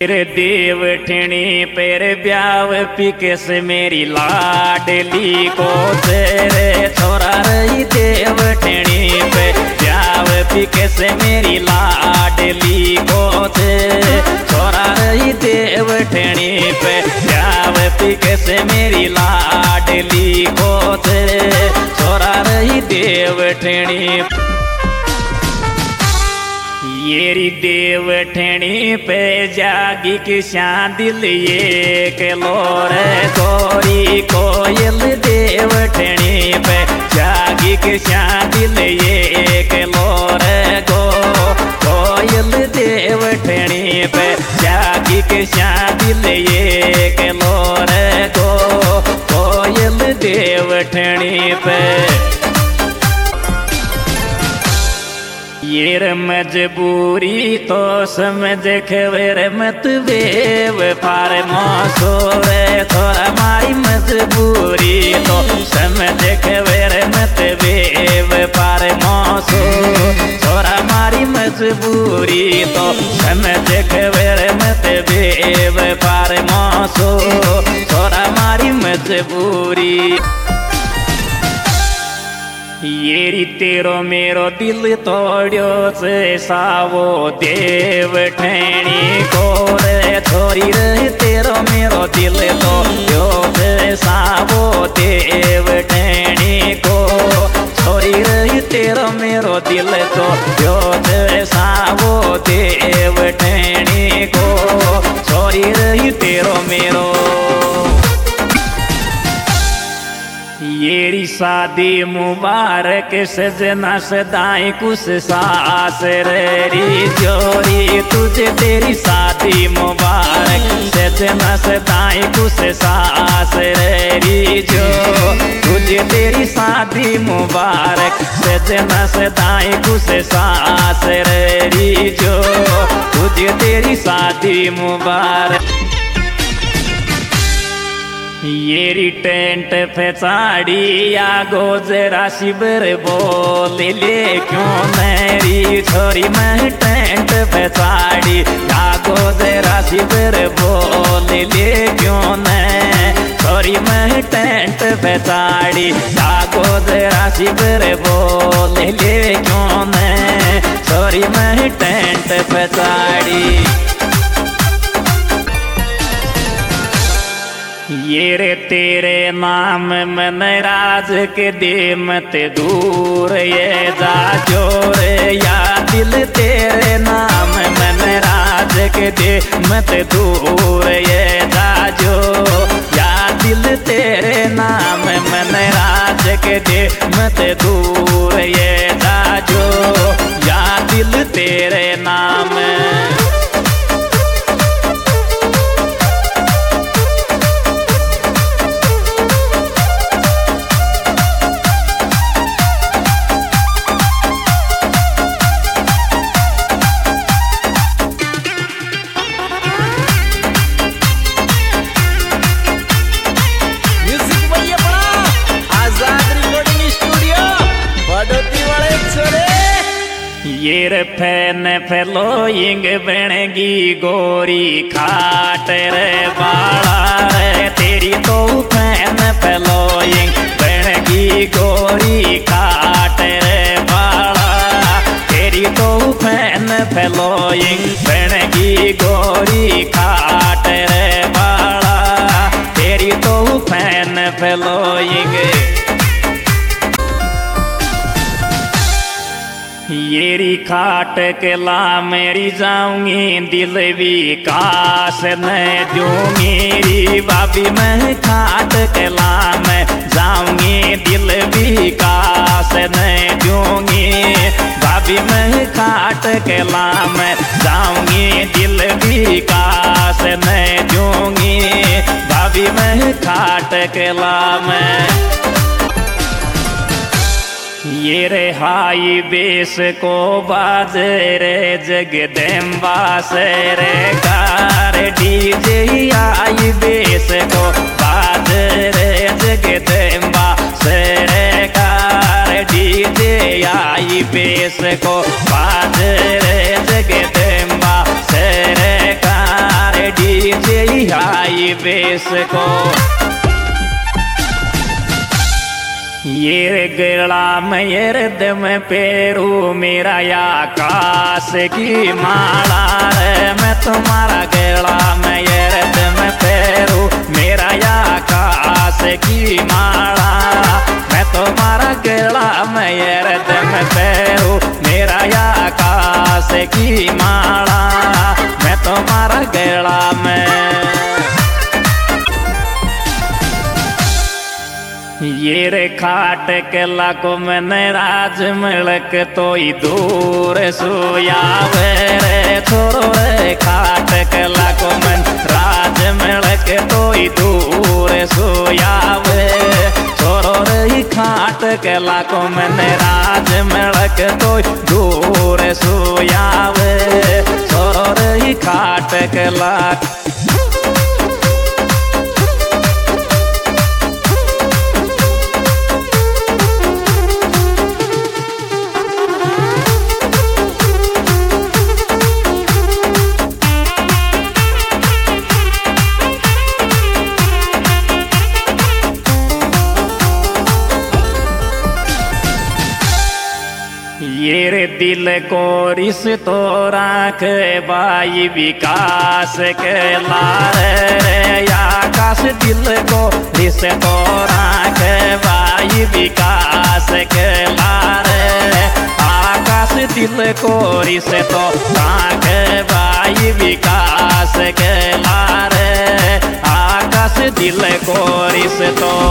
तेरे देवठणी पेर ब्याव पिके से मेरी लाडली को तेरे छोरा रही देवठणी पे ब्याव पिके से मेरी लाडली को तेरे छोरा रही देवठणी पे ब्याव पिके से मेरी लाडली को तेरे छोरा रही देवठणी। येरी देवठणी पे जागी किसान दिल ये के लोरे गोरी कोयल देवठणी पे जागी किसान दिल ये के लोरे कोयल देवठणी पे जागी किसान दिल ये के लोरे कोयल देवठणी पे। ये मजबूरी तो समझ खबर मत वेव पार मौसोरे थोड़ा मारी मजबूरी तो समझ खबर मत वेव पार मौसो थोड़ा मारी मजबूरी तो समझ खबर मत वेव पार मौसो थोड़ा मारी मजबूरी। येरी तेरो मेरो दिल तोड़ो से सावो देवठणी को रे छोरी रे तेरो मेरो दिल तोड़ो से सावो देवठणी को छोरी रे तेरो मेरो दिल तोड़ो से सावो देवठणी को छोरी रे तेरो मेरो। येरी शादी मुबारक सजना सदाई कुछ सास री जोरी तुझे तेरी शादी मुबारक सजना सदाई कुछ सास री जो तुझे तेरी शादी मुबारक सजना सदाई कुछ सास री जो तुझे तेरी शादी मुबारक। येरी टेंट पे साड़ी आगो जरा शिबर बोल ले क्यों मेरी छोरी मैं टेंट पे साड़ी आगो जरा शिबर बोल ले क्यों मैं छोरी मैं टेंट पे साड़ी आगो जरा शिबर बोल ले क्यों मैं छोरी मैं टेंट पे साड़ी। ये रे तेरे नाम मन राज के दे मत दूर ये जा जोरे या दिल तेरे नाम मन राज के दे मत दूर ये जा जो या दिल तेरे नाम मन राज के दे मत दूर ये जा जो या दिल तेरे नाम। ये फैन फैलोइंग बनेगी गोरी खाट रे बाड़ा रे तेरी तो फैन फैलोइंग बनेगी गोरी खाट रे बाड़ा तेरी तो फैन फैलोइंग बनेगी गोरी खाट रे बाड़ा तेरी तो फैन फैलोइंग। येरी खाट के ला मेरी जाऊंगी दिल भी काश मैं दूंगी बाबी मैं खाट के ला मैं जाऊंगी दिल भी काश मैं दूंगी बाबी मैं खाट के ला मैं जाऊंगी दिल भी काश मैं दूंगी बाबी मैं खाट के ला मैं। ये रे हाई बेस को बाज रे जगदम्बा से रे कार डीजे आई बेस को बाज रे जगदम्बा से रे कार डीजे आई बेस को बाज रे जगदम्बा से रे कार भाई बेस को। ये गला में ये हृदय में पेरू मेरा या आकाश की माला रे। मैं तुम्हारा गला में ये हृदय में पेरू मेरा या आकाश की माला। मैं तुम्हारा गला में ये हृदय में पेरू मेरा या आकाश की माला। मैं तुम्हारा गला में। ये रे खाट के लाको मैंने राज मिलक तो ही दूर सोयावे रे। छोरो रे खाट के लाको मैं राज मिलक तो ही दूर सोयावे। छोरो रे खाट के लाको मैंने राज मिलक तो ही दूर सोयावे। छोरो रे खाट के लाक। ये रे दिल को रिस तो राख भाई विकास के लारे रे। आकाश दिल को रिस तो राख भाई विकास के लारे। आकाश दिल को रिस तो राख भाई विकास के लारे। आकाश दिल को रिस तो